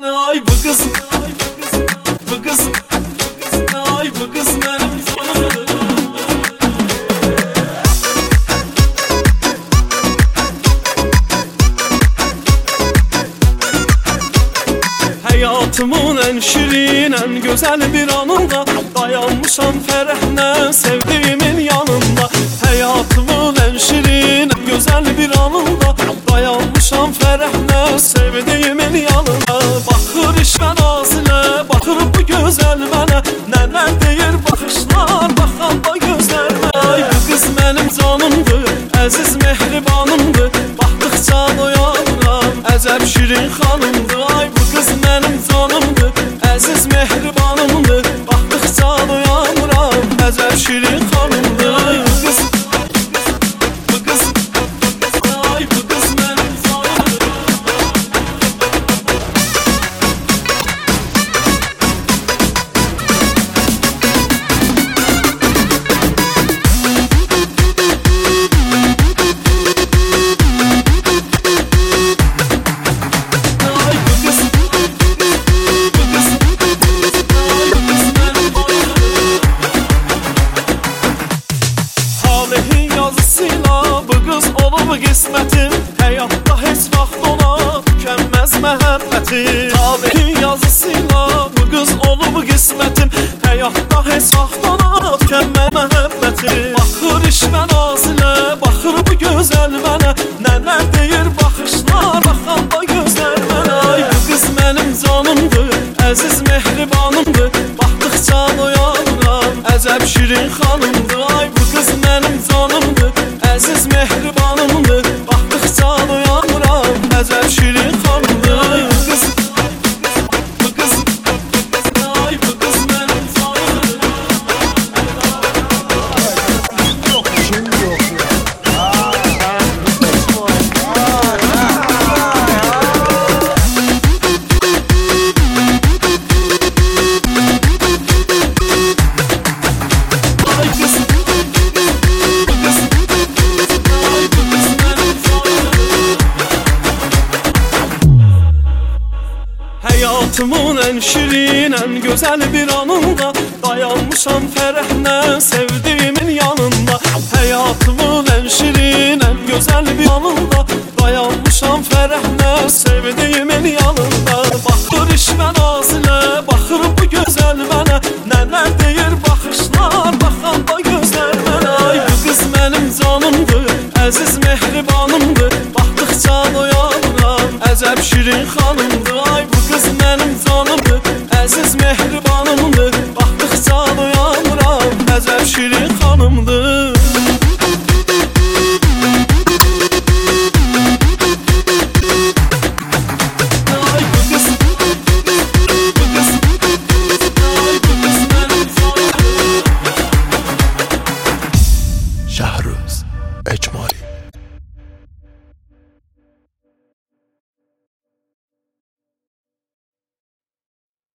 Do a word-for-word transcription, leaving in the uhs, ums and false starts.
Ay bu kız, bu kız, ay bu kız benim canım. Hayatımın en şirin, en güzel bir anında dayanmışam ferahla sevdiğimin yanında. Hayatımın en şirin, en güzel bir anında dayanmışam ferahla sevdiğimin yanında. Bakır işmen ağzına, bakır bu güzel mənə, neler deyir bakışlar, bakan da gözlerime. Ay bu kız benim canımdır, aziz mehribanımdır, baktıkça doyanıram, acep şirin hanımdır. Ay bu kız benim canımdır, aziz mehribanımdır, baktıkça doyanıram, acep şirin hanımdır. Ay bu kız, bu kız, ay bu kız benim canımdır. Qismətim həyatda heç vaxt ona tükənməz məhəbbətim. Talehin yazısıyla bu qız olub qismətim, həyatda heç vaxt ona tükənməz məhəbbətim. Baxır işmən ağzına, baxır bu gözəl mənə, nələr deyir baxışlar, baxan da gözlər mənə. Ay bu qız mənim canımdır, əziz mehribanımdır, baxdıqca doyanıram, əcəb şirin xanımdır. Ay bu qız mənim canımdır, əziz mehribanımdır, baktıkça doyanıram, əcəb şirin xanımdır. Ay bu kız, bu kız, ay bu kız mənim canımdır. Yok, şimdi yok ya. Ay kız, hayatımın en şirin, en güzel bir anında dayanmışam ferahla sevdiğimin yanında. Hayatımın en şirin, en güzel bir anında dayanmışam ferahla sevdiğimin yanında. Bakır işmen ağzına, bakır bu güzel mənə, neler deyir bakışlar, bakan da gözler mənə. Ay bu kız benim canımdır, aziz mehribanımdır, baktıkça doyanıram, əcəb şirin xanımdır. Ay bu kız benim canımdır, aziz mehribanımdır, baktıkça doyanıram, əcəb şirin xanımdır. Ay bu kız, bu kız, ay bu kız benim canımdır. Şahruz Ecmali.